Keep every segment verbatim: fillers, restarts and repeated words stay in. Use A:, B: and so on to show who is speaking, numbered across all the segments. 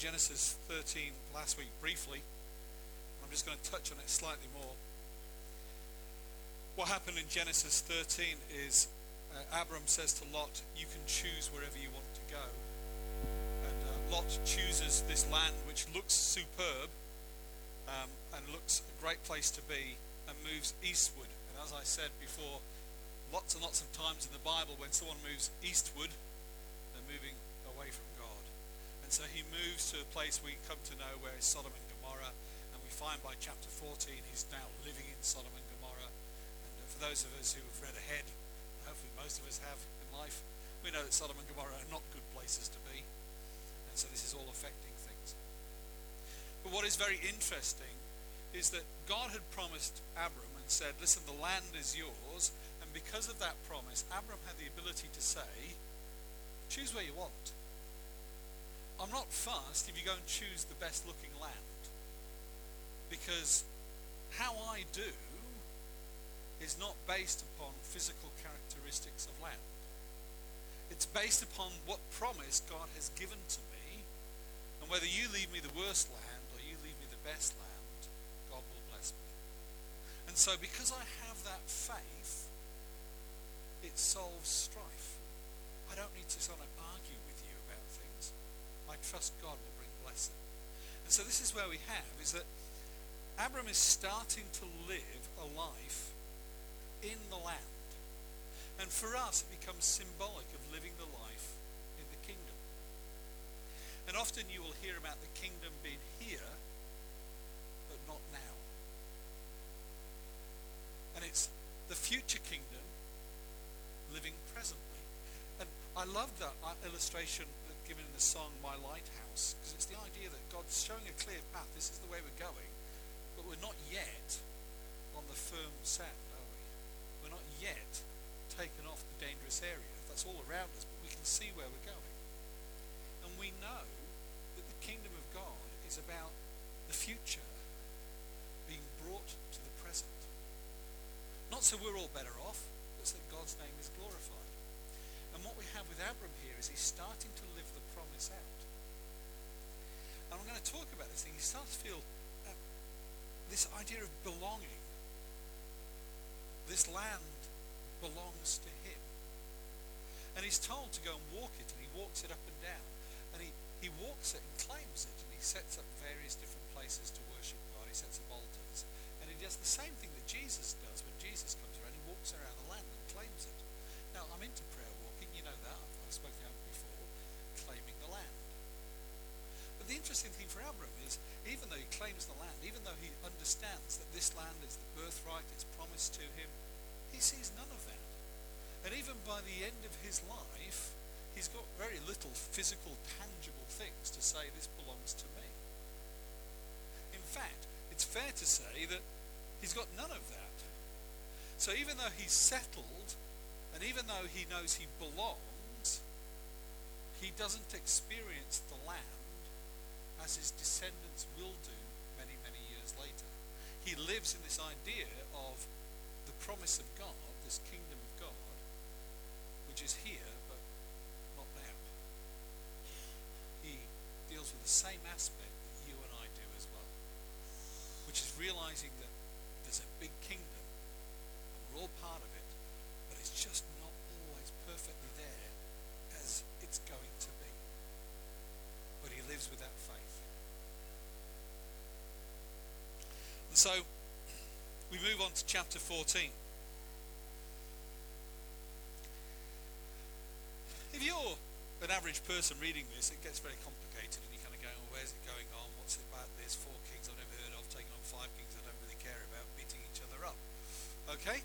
A: Genesis thirteen last week briefly. I'm just going to touch on it slightly more. What happened in Genesis thirteen is uh, Abram says to Lot, you can choose wherever you want to go. And uh, Lot chooses this land which looks superb um, and looks a great place to be, and moves eastward. And as I said before, lots and lots of times in the Bible when someone moves eastward, they're moving away from God. And so he moves to a place we come to know where is Sodom and Gomorrah, and we find by chapter fourteen he's now living in Sodom and Gomorrah. And uh, for those of us who have read ahead, and hopefully most of us have in life, we know that Sodom and Gomorrah are not good places to be. And so this is all affecting things. But what is very interesting is that God had promised Abram and said, listen, the land is yours. And because of that promise, Abram had the ability to say, choose where you want. I'm not fussed if you go and choose the best looking land, because how I do is not based upon physical characteristics of land. It's based upon what promise God has given to me, and whether you leave me the worst land or you leave me the best land, God will bless me. And so because I have that faith, it solves strife. I don't need to sort of argue with you about things. I trust God will bring blessing. And so this is where we have, is that Abram is starting to live a life in the land. And for us, it becomes symbolic of living the life in the kingdom. And often you will hear about the kingdom being here, but not now. And it's the future kingdom living presently. And I love that illustration given in the song My Lighthouse, because it's the idea that God's showing a clear path. This is the way we're going, but we're not yet on the firm sand, are we? We're not yet taken off the dangerous area. That's all around us, but we can see where we're going. And we know that the kingdom of God is about the future being brought to the present. Not so we're all better off, but so that God's name is glorified. And what we have with Abram here is he's starting to live the promise out. And I'm going to talk about this thing. He starts to feel uh, this idea of belonging. This land belongs to him. And he's told to go and walk it, and he walks it up and down. And he, he walks it and claims it, and he sets up various different places to worship God. He sets up altars. And he does the same thing that Jesus does when Jesus comes around. He walks around the land and claims it. Now, I'm into prayer walking, you know that. I've, I've spoken about it before, claiming the land. But the interesting thing for Abram is, even though he claims the land, even though he understands that this land is the birthright, it's promised to him, he sees none of that. And even by the end of his life, he's got very little physical, tangible things to say this belongs to me. In fact, it's fair to say that he's got none of that. So even though he's settled, and even though he knows he belongs, he doesn't experience the land as his descendants will do many, many years later. He lives in this idea of the promise of God, this kingdom of God, which is here, but not now. He deals with the same aspect that you and I do as well, which is realizing that there's a big kingdom, and we're all part of it, but it's just not always perfectly there as it's going to be. But he lives with that faith. And so we move on to chapter fourteen. If you're an average person reading this, it gets very complicated, and you're kind of going, well, where's it going on? What's it about this? Four kings I've never heard of, taking on five kings I don't really care about, beating each other up. Okay?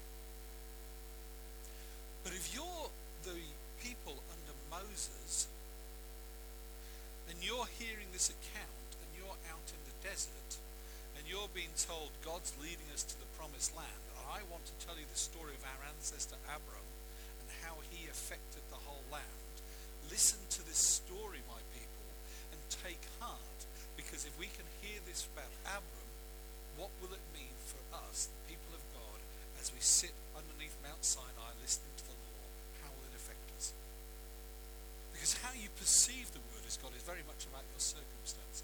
A: But if you're the people under Moses, and you're hearing this account, and you're out in the desert, and you're being told God's leading us to the promised land, I want to tell you the story of our ancestor Abram and how he affected the whole land. Listen to this story, my people, and take heart, because if we can hear this about Abram, what will it mean for us, the people of God, as we sit underneath Mount Sinai listening to the law? How will it affect us? Because how you perceive the word of God is very much about your circumstances.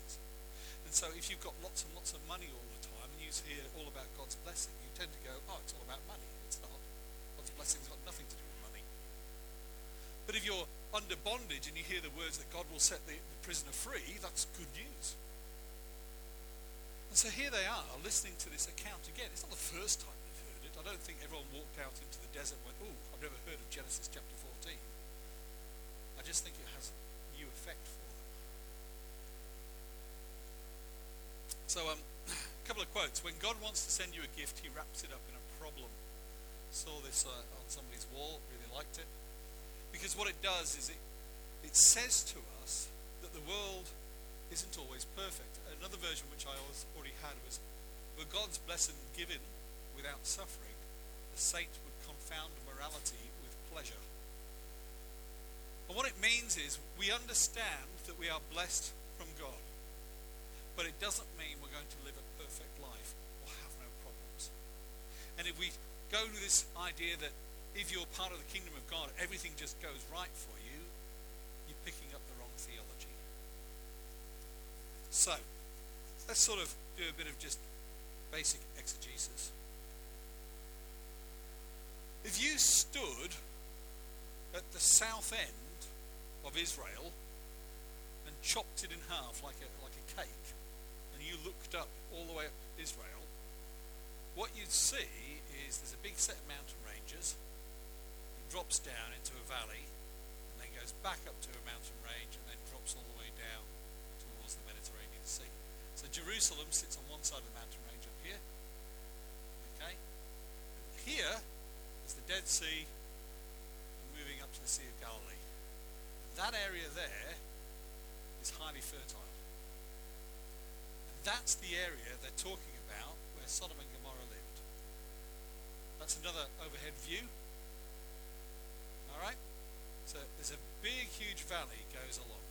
A: so if you've got lots and lots of money all the time and you hear all about God's blessing, you tend to go, oh, it's all about money. It's not. God's blessing's got nothing to do with money. But if you're under bondage and you hear the words that God will set the, the prisoner free, that's good news. And so here they are, listening to this account again. It's not the first time they've heard it. I don't think everyone walked out into the desert and went, oh, I've never heard of Genesis chapter fourteen. I just think it has new effect for them. So um, a couple of quotes. When God wants to send you a gift, he wraps it up in a problem. Saw this uh, on somebody's wall, really liked it. Because what it does is it, it says to us that the world isn't always perfect. Another version which I always already had was, were God's blessing given without suffering, the saint would confound morality with pleasure. And what it means is we understand that we are blessed from God. But it doesn't mean we're going to live a perfect life or have no problems. And if we go to this idea that if you're part of the kingdom of God, everything just goes right for you, you're picking up the wrong theology. So, let's sort of do a bit of just basic exegesis. If you stood at the south end of Israel and chopped it in half like a, like a cake, and you looked up all the way up Israel, what you'd see is there's a big set of mountain ranges. It drops down into a valley and then goes back up to a mountain range and then drops all the way down towards the Mediterranean Sea. So Jerusalem sits on one side of the mountain range up here. Okay? And here is the Dead Sea moving up to the Sea of Galilee. And that area there is highly fertile. That's the area they're talking about where Sodom and Gomorrah lived. That's another overhead view. Alright? So there's a big, huge valley goes along.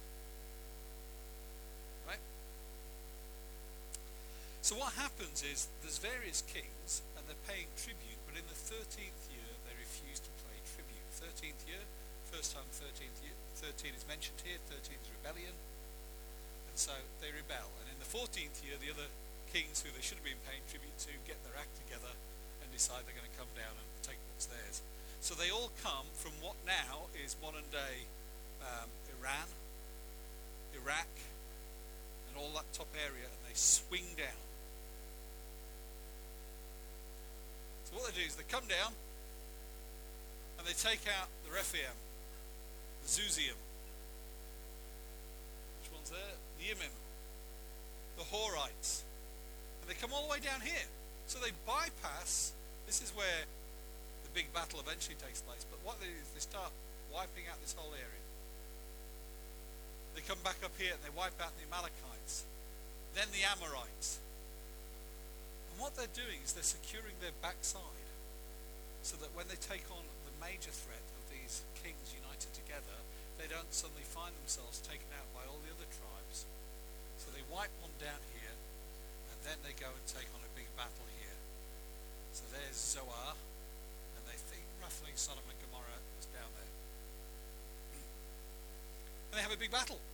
A: Right? So what happens is there's various kings and they're paying tribute, but in the thirteenth year they refuse to pay tribute. thirteenth year, first time thirteenth year, thirteen is mentioned here, thirteen is rebellion. And so they rebel. And in the fourteenth year, the other kings who they should have been paying tribute to get their act together and decide they're going to come down and take what's theirs. So they all come from what now is modern day um, Iran, Iraq, and all that top area, and they swing down. So what they do is they come down and they take out the Rephaim, the Zuzium, which one's there? The Yimim, the Horites, and they come all the way down here. So they bypass, this is where the big battle eventually takes place, but what they do is they start wiping out this whole area. They come back up here and they wipe out the Amalekites, then the Amorites. And what they're doing is they're securing their backside so that when they take on the major threat of these kings united together, they don't suddenly find themselves taken out by all the other tribes. So they wipe one down here, and then they go and take on a big battle here. So there's Zoar, and they think roughly Sodom and Gomorrah was down there. And they have a big battle.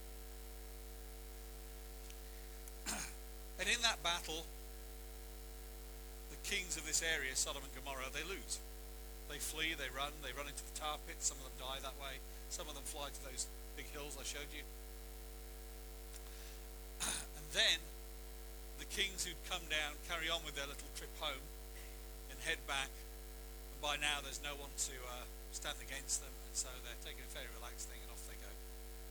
A: And in that battle, the kings of this area, Sodom and Gomorrah, they lose. They flee, they run, they run into the tar pits, some of them die that way, some of them fly to those big hills I showed you. And then the kings who'd come down carry on with their little trip home and head back, and by now there's no one to uh, stand against them, and so they're taking a very relaxed thing and off they go.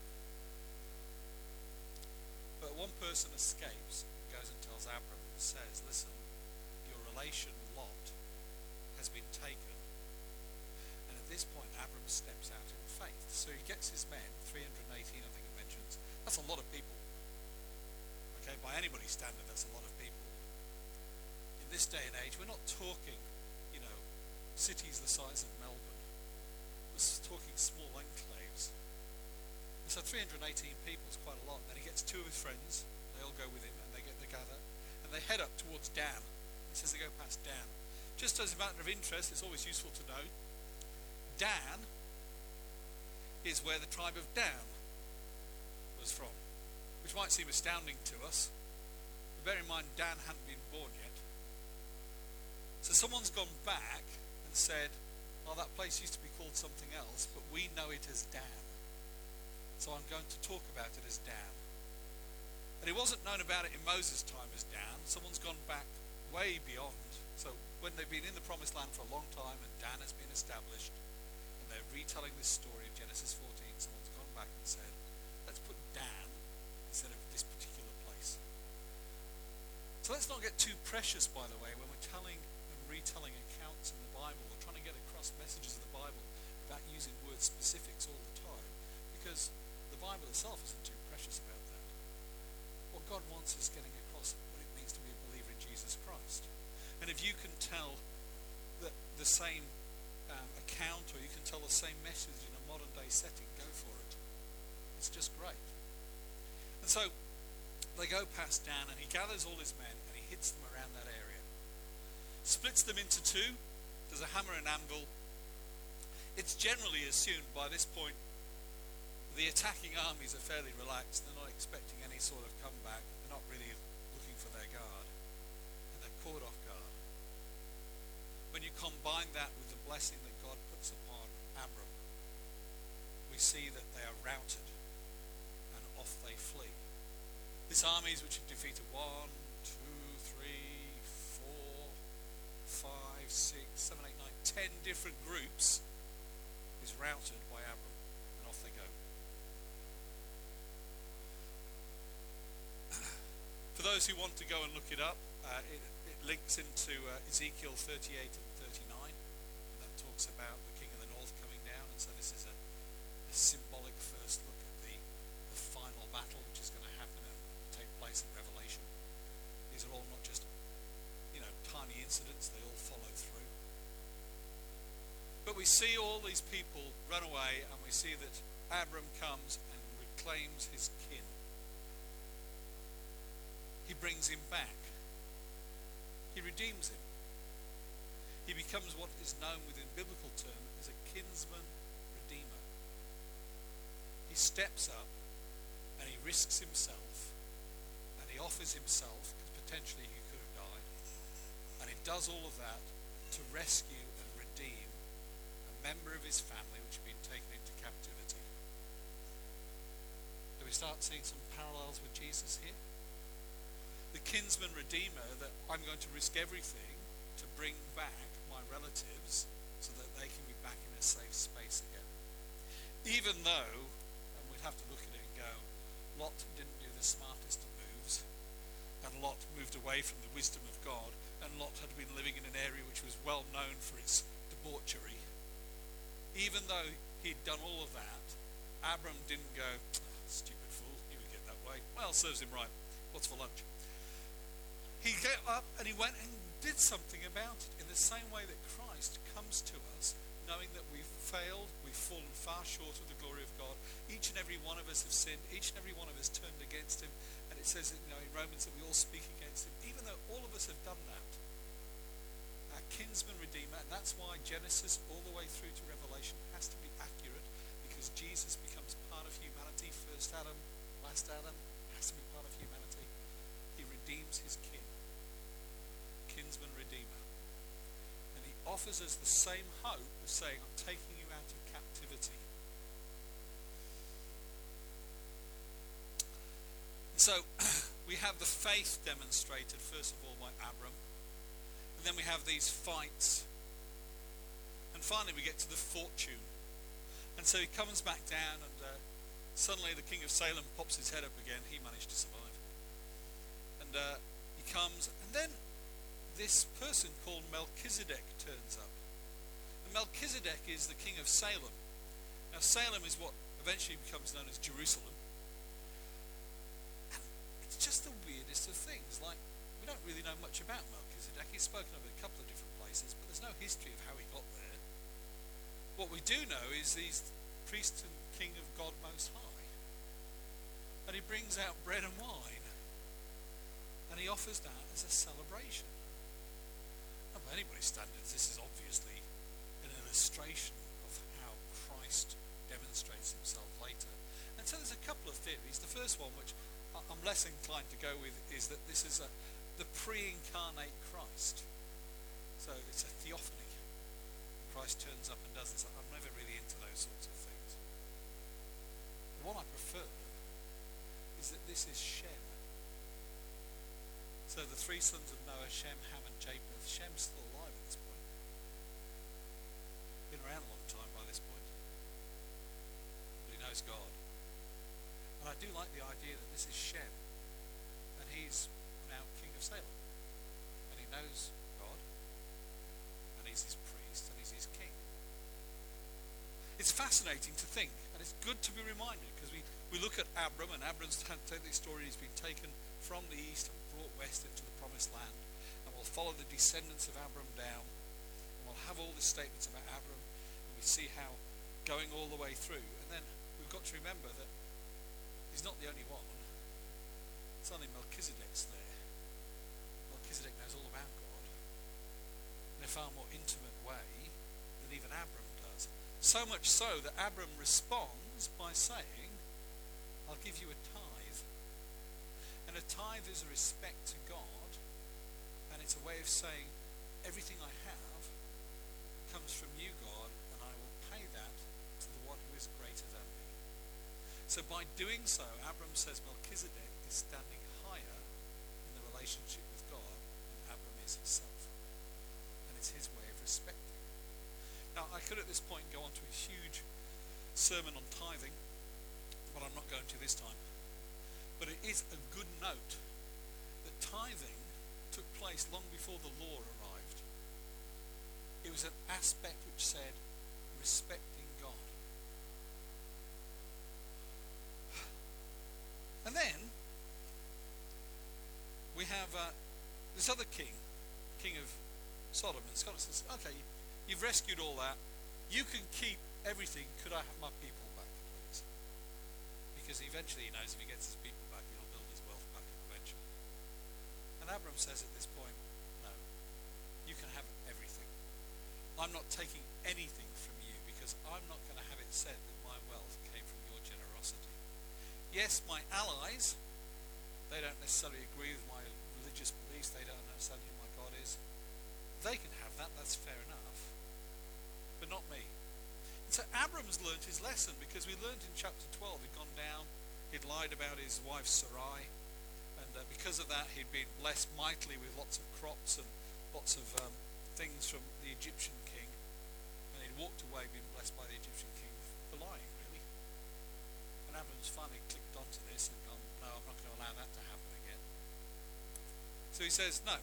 A: But one person escapes and goes and tells Abram and says, listen, your relation Lot has been taken. And at this point Abram steps out in faith. So he gets his men, three hundred eighteen I think it mentions. That's a lot of people. Okay, by anybody's standard, that's a lot of people. In this day and age, we're not talking, you know, cities the size of Melbourne. We're talking small enclaves. And so three hundred eighteen people is quite a lot. And then he gets two of his friends, they all go with him, and they get together, and they head up towards Dan. He says they go past Dan. Just as a matter of interest, it's always useful to know, Dan is where the tribe of Dan was from, which might seem astounding to us, bear in mind, Dan hadn't been born yet. So someone's gone back and said, oh, that place used to be called something else, but we know it as Dan. So I'm going to talk about it as Dan. And it wasn't known about it in Moses' time as Dan. Someone's gone back way beyond. So when they've been in the promised land for a long time and Dan has been established, and they're retelling this story of Genesis fourteen, someone's gone back and said, let's put Dan instead of this particular place. So let's not get too precious, by the way, when we're telling and retelling accounts in the Bible, or trying to get across messages of the Bible without using word specifics all the time, because the Bible itself isn't too precious about that. What God wants is getting across what it means to be a believer in Jesus Christ. And if you can tell the, the same um, account, or you can tell the same message in a modern day setting, go for it. It's just great. And so they go past Dan, and he gathers all his men and he hits them around that area. Splits them into two. There's a hammer and anvil. It's generally assumed by this point the attacking armies are fairly relaxed. They're not expecting any sort of comeback. They're not really looking for their guard. And they're caught off guard. When you combine that with the blessing that God puts upon Abram, we see that they are routed and off they flee. This armies which have defeated one, two, three, four, five, six, seven, eight, nine, ten different groups is routed by Abram, and off they go. For those who want to go and look it up, uh, it, it links into uh, Ezekiel thirty-eight and thirty-nine. And that talks about the king of the north coming down, and so this is a, a symbolic first look at the, the final battle which is going to happen and take place in Revelation. These are all not just, you know, tiny incidents, they all follow through. But we see all these people run away, and we see that Abram comes and reclaims his kin. He brings him back. He redeems him. He becomes what is known within biblical terms as a kinsman redeemer. He steps up and he risks himself and he offers himself, because potentially he could have died, and he does all of that to rescue and redeem a member of his family which had been taken into captivity. Do we start seeing some parallels with Jesus here? The kinsman redeemer, that I'm going to risk everything to bring back my relatives so that they can be back in a safe space again. Even though, and we'd have to look at it and go, Lot didn't do the smartest of moves, and Lot moved away from the wisdom of God, and Lot had been living in an area which was well known for its debauchery. Even though he'd done all of that, Abram didn't go, oh, stupid fool, he would get that way. Well, serves him right. What's for lunch? He got up and he went and did something about it, in the same way that Christ comes to us knowing that we've failed, we've fallen far short of the glory of God. Each and every one of us have sinned. Each and every one of us turned against him. And it says, you know, in Romans that we all speak against him. Even though all of us have done that, our kinsman redeemer, and that's why Genesis all the way through to Revelation has to be accurate, because Jesus becomes part of humanity. First Adam, last Adam, has to be part of humanity. He redeems his kin. Kinsman redeemer. And he offers us the same hope of saying, I'm taking you out of captivity. And so we have the faith demonstrated first of all by Abram, and then we have these fights, and finally we get to the fortune. And so he comes back down, and uh, suddenly the king of Salem pops his head up again. He managed to survive. And uh, he comes, and then this person called Melchizedek turns up. And Melchizedek is the king of Salem. Now Salem is what eventually becomes known as Jerusalem. And it's just the weirdest of things. Like, we don't really know much about Melchizedek. He's spoken of in a couple of different places, but there's no history of how he got there. What we do know is he's priest and king of God Most High. And he brings out bread and wine. And he offers that as a celebration. Now, by anybody's standards, this is obviously an illustration of how Christ demonstrates himself later. And so there's a couple of theories. The first one, which I'm less inclined to go with is that this is a, the pre-incarnate Christ. So it's a theophany. Christ turns up and does this. I'm never really into those sorts of things. The one I prefer is that this is Shem. So the three sons of Noah, Shem, Ham and Japheth. Shem's still alive at this point. Been around a long time by this point. But he knows God. And I do like the idea that this is Shem. And he's now king of Salem. And he knows God. And he's his priest. And he's his king. It's fascinating to think. And it's good to be reminded. Because we, we look at Abram. And Abram's take the story. He's been taken from the east and brought west into the promised land. And we'll follow the descendants of Abram down. And we'll have all the statements about Abram. And we see how going all the way through. And then we've got to remember that he's not the only one. Suddenly Melchizedek's there. Melchizedek knows all about God in a far more intimate way than even Abram does. So much so that Abram responds by saying, I'll give you a tithe. And a tithe is a respect to God, and it's a way of saying, everything I have comes from you, God, and I will pay that to the one who is greater than me. So by doing so, Abram says Melchizedek is standing higher in the relationship with God than Abram is himself. And it's his way of respecting. Now, I could at this point go on to a huge sermon on tithing, but I'm not going to this time. But it is a good note that tithing took place long before the law arrived. It was an aspect which said respecting God. And then we have uh, this other king, king of Sodom, and Scott says, okay, you've rescued all that. You can keep everything. Could I have my people back, please? Because eventually he knows if he gets his people back, he'll build his wealth back eventually. And Abram says at this point, no, you can have everything. I'm not taking anything from you because I'm not going to have it said that my wealth came from your generosity. Yes, my allies, they don't necessarily agree with my religious beliefs. They don't understand who my God is. They can have that. That's fair enough. But not me. And so Abram's learnt his lesson, because we learnt in chapter twelve he'd gone down, he'd lied about his wife Sarai, and uh, because of that he'd been blessed mightily with lots of crops and lots of um, things from the Egyptian king, and he'd walked away being blessed by the Egyptian king for lying, really. And Abram's finally clicked onto this and gone, no, I'm not going to allow that to happen again. So he says, no.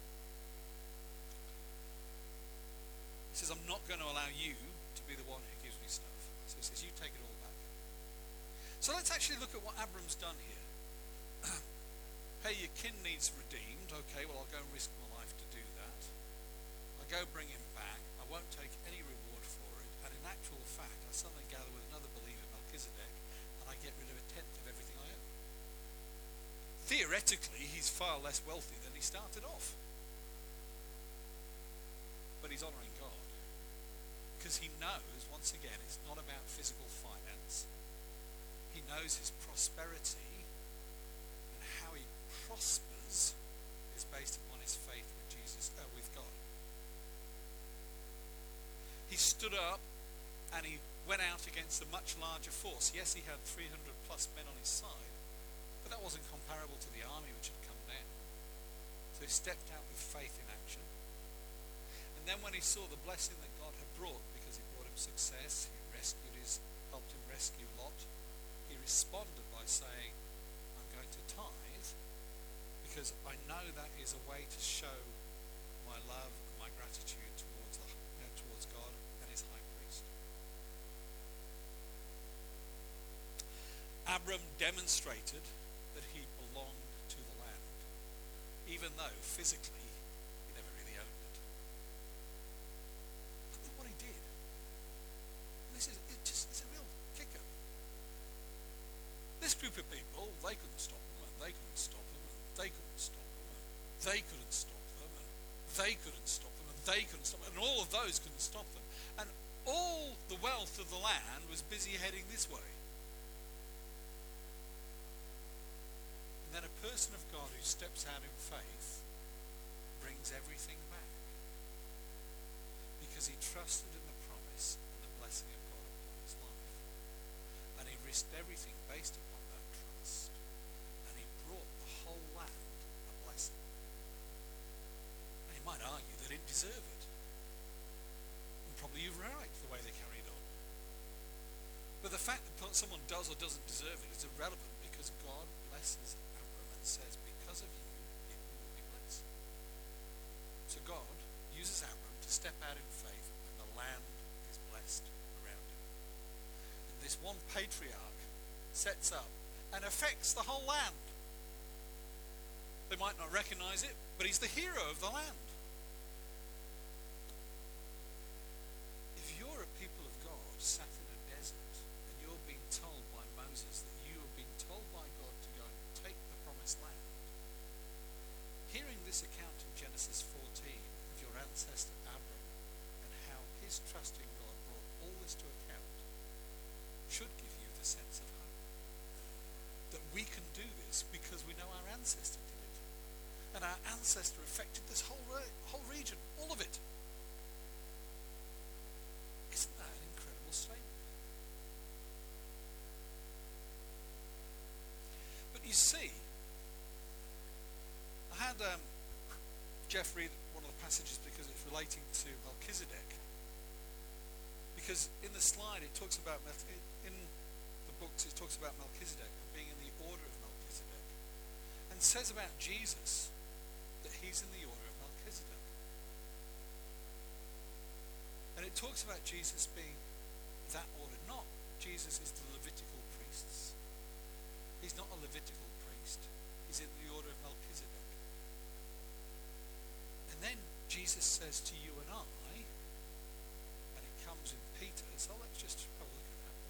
A: He says, I'm not going to allow you to be the one who gives me stuff. So he says, you take it all back. So let's actually look at what Abram's done here. Hey, your kin needs redeemed. Okay, well, I'll go and risk my life to do that. I'll go bring him back. I won't take any reward for it. And in actual fact, I suddenly gather with another believer, Melchizedek, and I get rid of a tenth of everything I own. Theoretically, he's far less wealthy than he started off. But he's honouring God. Because he knows, once again, it's not about physical finance. He knows his prosperity and how he prospers is based upon his faith with Jesus, uh, with God. He stood up and he went out against a much larger force. Yes, he had three hundred plus men on his side, but that wasn't comparable to the army which had come down. So he stepped out with faith in action. And then when he saw the blessing that God had brought, because he brought him success, he rescued his, helped him rescue Lot, he responded by saying, I'm going to tithe, because I know that is a way to show my love and my gratitude towards, the, you know, towards God and his high priest. Abram demonstrated that he belonged to the land, even though physically he never really owned it. But look what he did. This is it just it's a real kicker. This group of people, they couldn't stop them, and they couldn't stop them, and they couldn't stop them, and they couldn't stop them, and they couldn't stop them, and they couldn't stop them, and all of those couldn't stop them. And all the wealth of the land was busy heading this way. person of God who steps out in faith brings everything back because he trusted in the promise and the blessing of God upon his life. And he risked everything based upon that trust. And he brought the whole land a blessing. And you might argue they didn't deserve it. And probably you're right the way they carried on. But the fact that someone does or doesn't deserve it is irrelevant because God blesses Abram and says, because of you, it will be blessed. So God uses Abram to step out in faith and the land is blessed around him. And this one patriarch sets up and affects the whole land. They might not recognize it, but he's the hero of the land. If you're a people of God sat in a desert and you're being told by Moses that you are being told by God to go and take the promised land, hearing this account in Genesis fourteen of your ancestor Abram and how his trust in God brought all this to account should give you the sense of hope. That we can do this because we know our ancestor did it. And our ancestor affected this whole, re- whole region, all of it. Isn't that an incredible statement? But you see, I had um, Jeff read one of the passages because it's relating to Melchizedek. Because in the slide it talks about, in the books it talks about Melchizedek being in the order of Melchizedek. And says about Jesus that he's in the order of Melchizedek. And it talks about Jesus being that order. Not Jesus is the Levitical priests. He's not a Levitical priest. He's in the order of Melchizedek. And then Jesus says to you and I, and it comes in Peter, so let's just have a look at that.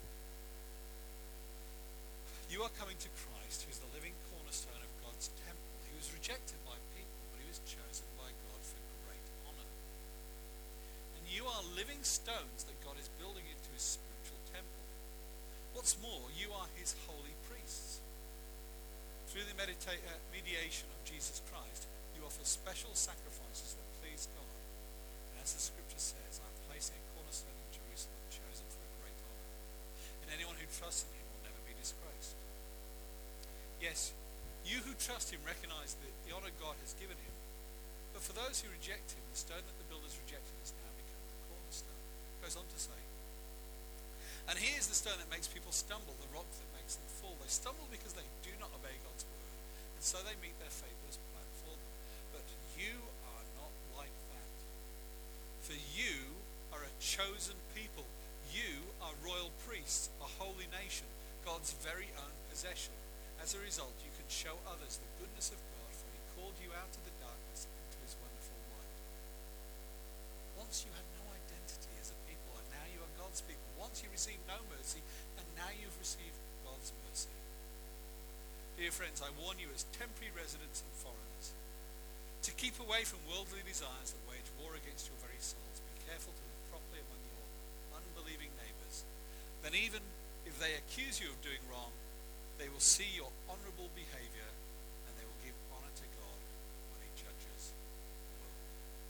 A: You are coming to Christ, who is the living cornerstone of God's temple. He was rejected by people, but he was chosen by God for great honor. And you are living stones that God is building into his spiritual temple. What's more, you are his holy priests. Through the medita- uh, mediation of Jesus Christ, you offer special sacrifices that please God. And as the scripture says, I'm placing a cornerstone in Jerusalem, chosen for a great honor. And anyone who trusts in him will never be disgraced. Yes, you who trust him recognize the, the honor God has given him. But for those who reject him, the stone that the builders rejected has now become the cornerstone. It goes on to say, and here's the stone that makes people stumble, the rock that makes them fall. They stumble because they do not obey God's word, and so they meet their fate that is planned for them. But you are not like that. For you are a chosen people. You are royal priests, a holy nation, God's very own possession. As a result, you can show others the goodness of God, for he called you out of the darkness into his wonderful light. Once you had no identity as a people, and now you are God's people. Once you received no mercy, and now you've received God's mercy. Dear friends, I warn you as temporary residents and foreigners to keep away from worldly desires that wage war against your very souls. Be careful to live properly among your unbelieving neighbours. Then even if they accuse you of doing wrong, they will see your honourable behaviour and they will give honour to God when he judges the world.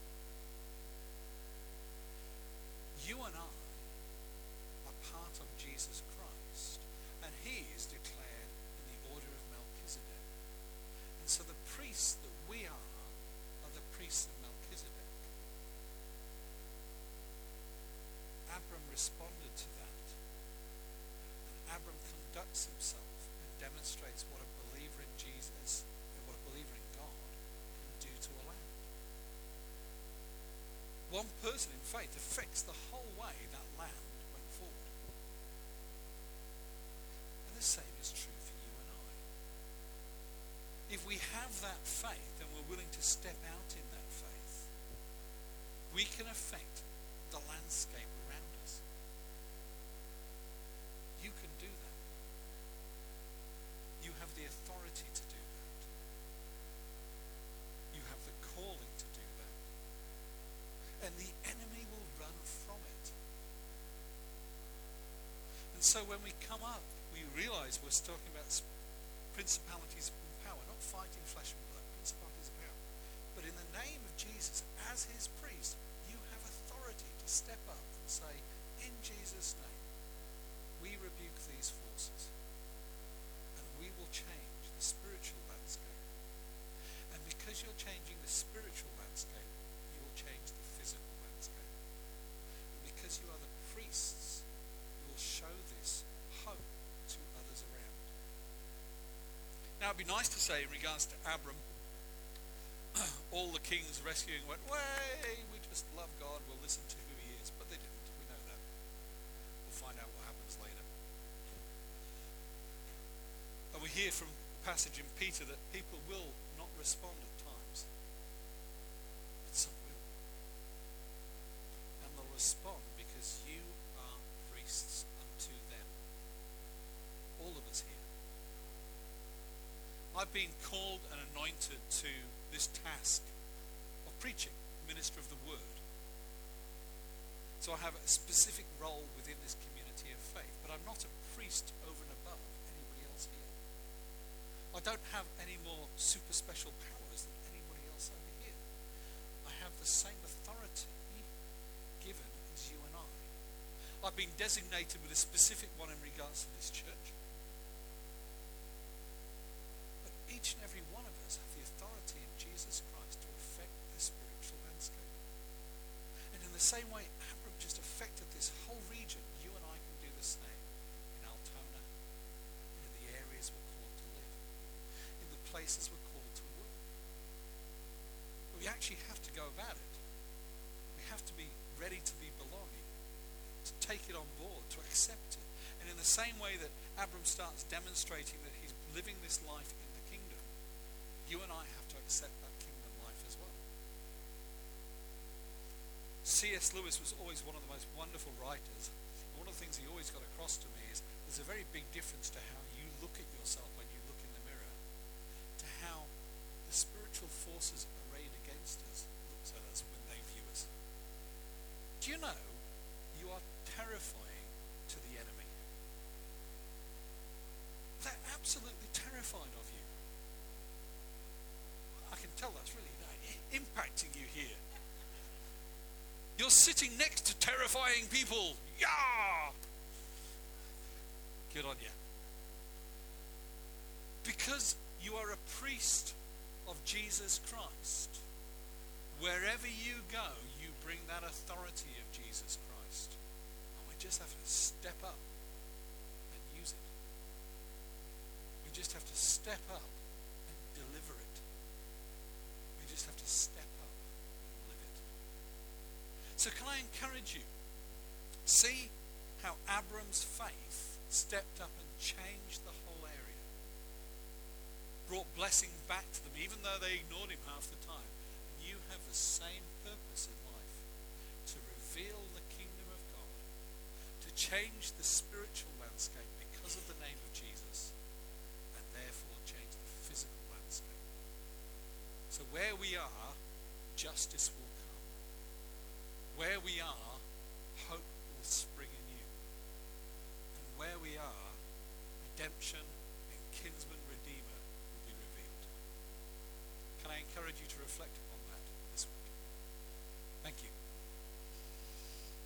A: You and I are part of Jesus Christ, and he is declared in the order of Melchizedek. And so the priests that we are are the priests of Melchizedek. Abram responded to that, and Abram conducts himself and demonstrates what a believer in Jesus and what a believer in God can do to a land. One person in faith affects the whole way that land went forward. And the same is true for you and I. If we have that faith and we're willing to step out in that faith, we can affect the landscape around us. You can do that. You have the authority to do that. You have the calling to do that. And the enemy will run from it. And so when we come up, we realize we're talking about principalities and power, not fighting as his priest, you have authority to step up and say, in Jesus' name, we rebuke these forces, and we will change the spiritual landscape. And because you're changing the spiritual landscape, you will change the physical landscape. And because you are the priests, you will show this hope to others around. Now, it'd be nice to say in regards to Abram, all the kings rescuing went, way, we just love God, we'll listen to who he is. But they didn't. We know that. We'll find out what happens later. And we hear from the passage in Peter that people will not respond at times. But some will. And they'll respond because you are priests unto them. All of us here. I've been called and anointed to this task of preaching, minister of the word. So I have a specific role within this community of faith, but I'm not a priest over and above anybody else here. I don't have any more super special powers than anybody else over here. I have the same authority given as you and I. I've been designated with a specific one in regards to this church. But each and every one of us have the authority in Jesus Christ to affect the spiritual landscape. And in the same way Abram just affected this whole region, you and I can do the same in Altona, and in the areas we're called to live, in the places we're called to work. But we actually have to go about it. We have to be ready to be belonging, to take it on board, to accept it. And in the same way that Abram starts demonstrating that he's living this life in the kingdom, you and I have to accept that kingdom life as well. C S Lewis was always one of the most wonderful writers. One of the things he always got across to me is there's a very big difference to how you look at yourself when you look in the mirror, to how the spiritual forces arrayed against us look at us when they view us. Do you know you are terrifying to the enemy? They're absolutely terrified of you. I can tell that's really you know, impacting you here. You're sitting next to terrifying people. Yeah! Good on you. Because you are a priest of Jesus Christ, wherever you go, you bring that authority of Jesus Christ. And we just have to step up and use it. We just have to step up and deliver it. We just have to step up and live it. So can I encourage you? See how Abram's faith stepped up and changed the whole area. Brought blessing back to them, even though they ignored him half the time. And you have the same purpose in life, to reveal the kingdom of God, to change the spiritual landscape because of the name of Jesus, and therefore change the physical landscape. So where we are, justice will come. Where we are, hope will spring anew. And where we are, redemption and kinsman redeemer will be revealed. Can I encourage you to reflect upon